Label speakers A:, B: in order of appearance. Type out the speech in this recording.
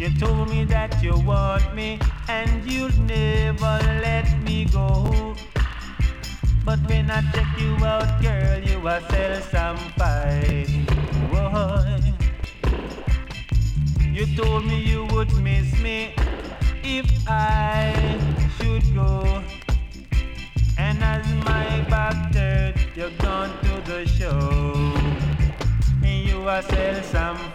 A: You told me that you want me and you'll never let me go. But when I check you out, girl, you are sell some fight. Boy. You told me you would miss me if I should go. And as my back turned, you're gone to the show. You are sell some